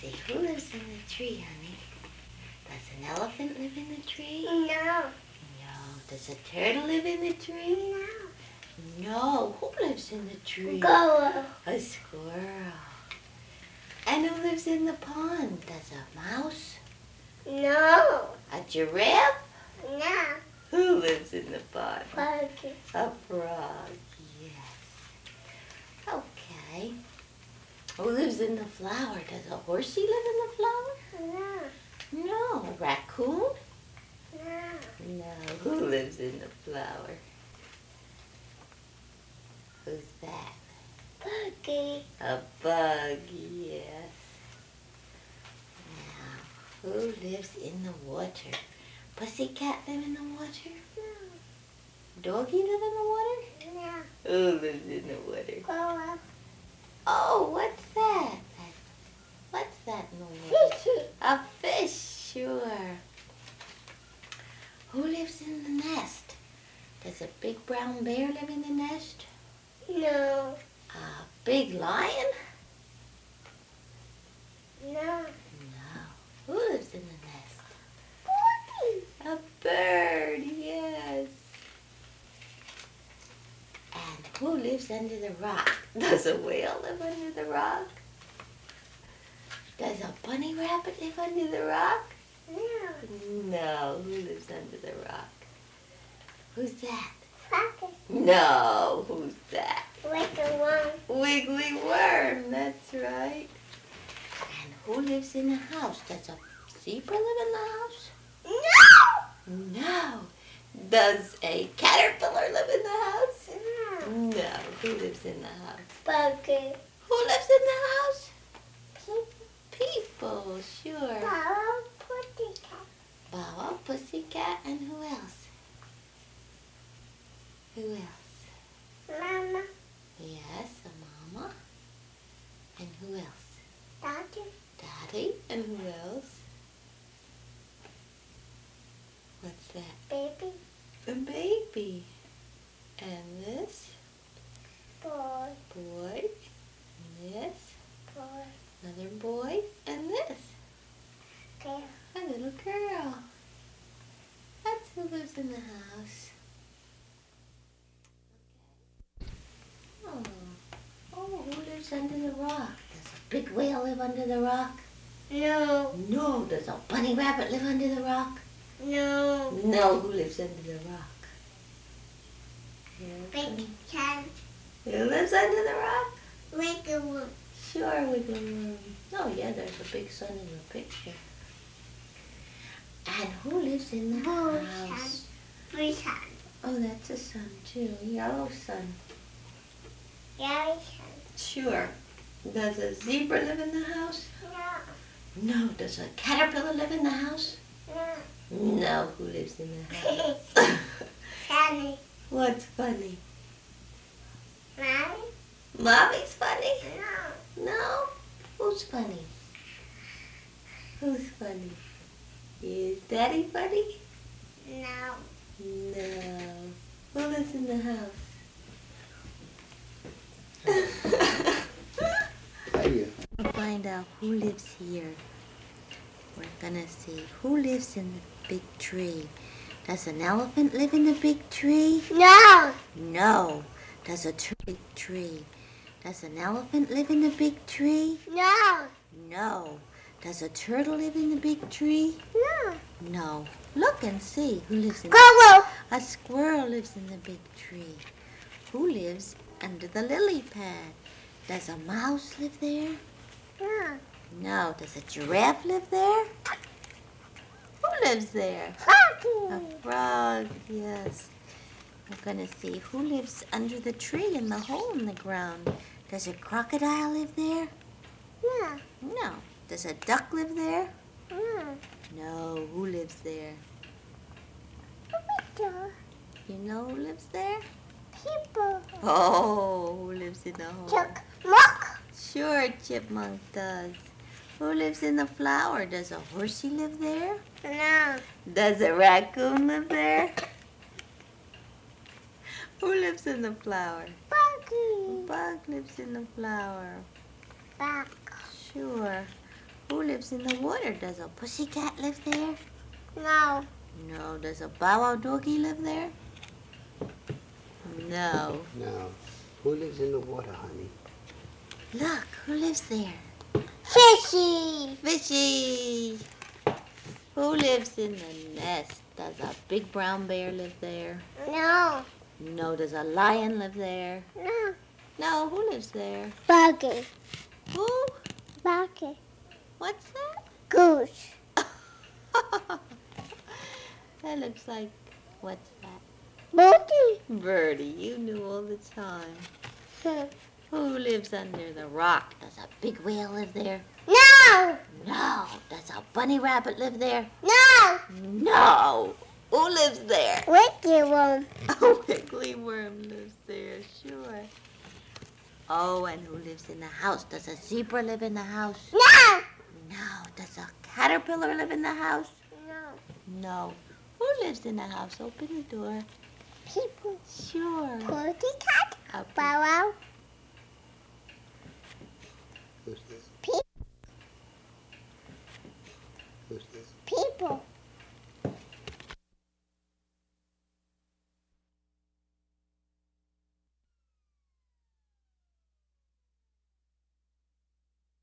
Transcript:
see, who lives in the tree, honey? Does an elephant live in the tree? No. No. Does a turtle live in the tree? No. No. Who lives in the tree? Go. A squirrel. And who lives in the pond? Does a mouse? No. A giraffe? No. Who lives in the pond? Monkey. A frog, yes. Okay. Who lives in the flower? Does a horsey live in the flower? No. No. A raccoon? No. No. Who lives in the flower? Who's that? Monkey. A bug, yes. Now, who lives in the water? Pussycat live in the water? Doggy live in the water? No. Who lives in the water? Go. Oh, what's that? What's that in the water? Fishy. A fish, sure. Who lives in the nest? Does a big brown bear live in the nest? No. A big lion? No. No. Who lives in the nest? Monkey. A bird, yes. And who lives under the rock? Does a whale live under the rock? Does a bunny rabbit live under the rock? No. No. Who lives under the rock? Who's that? Monkey. No. Who's that? Like a worm. Wiggly worm, that's right. And who lives in the house? Does a zebra live in the house? No. No. Does a caterpillar live in the house? No. No. Who lives in the house? Monkey. Who lives in the house? People. People, sure. Bow. Pussycat. Bow Wow, Pussycat, and who else? Who else? Mama. Yes, a mama. And who else? Daddy. Daddy, and who else? What's that? Baby. A baby. And this? Boy. Boy. And this? Boy. Another boy. And this? Girl. A little girl. That's who lives in the house. Oh. Oh, who lives under the rock? Does a big whale live under the rock? No. No. Does a bunny rabbit live under the rock? No. No. Who lives under the rock? Big cat. Who lives under the rock? Like a worm. Sure, wiggle worm. Oh, yeah, there's a big sun in the picture. And who lives in the house? Blue sun. Oh, that's a sun, too. A yellow sun. Yellow sun. Sure. Does a zebra live in the house? No. No. Does a caterpillar live in the house? No. No. Who lives in the house? Sunny. What's funny? Mommy? Mommy's funny? No. No? Who's funny? Who's funny? Is Daddy funny? No. No. Who lives in the house? We'll find out who lives here. We're gonna see who lives in the big tree. Does an elephant live in the big tree? No. No. Does a big tree? Does an elephant live in the big tree? No. No. Does a turtle live in the big tree? No. No. Look and see who lives in Go. A squirrel lives in the big tree. Who lives under the lily pad? Does a mouse live there? No. No. Does a giraffe live there? Who lives there? A Froggy. frog, yes. We're going to see who lives under the tree in the hole in the ground. Does a crocodile live there? No. No. Does a duck live there? No. No. Who lives there? People. You know who lives there? People. Oh, who lives in the hole? Chuck. Muck. Sure, Chipmunk does. Who lives in the flower? Does a horsey live there? No. Does a raccoon live there? Who lives in the flower? A Froggy. bug lives in the flower. Back. Sure. Who lives in the water? Does a pussycat live there? No. No. Does a bow wow doggy live there? No. No. Who lives in the water, honey? Look, who lives there? Fishy. Fishy. Who lives in the nest? Does a big brown bear live there? No. No. Does a lion live there? No. No. Who lives there? Buggy. Who? Buggy. What's that? Goose. That looks like, what's that? Birdie. Birdie, you knew all the time. Who lives under the rock? Does a big whale live there? No. No. Does a bunny rabbit live there? No. No. Who lives there? Wicked one. A wiggly worm lives there, sure. Oh, and who lives in the house? Does a zebra live in the house? No. No. Does a caterpillar live in the house? No. No. Who lives in the house? Open the door. People. Sure. Pussycat. A Bow wow. Who's this? Pe- Who's this? people.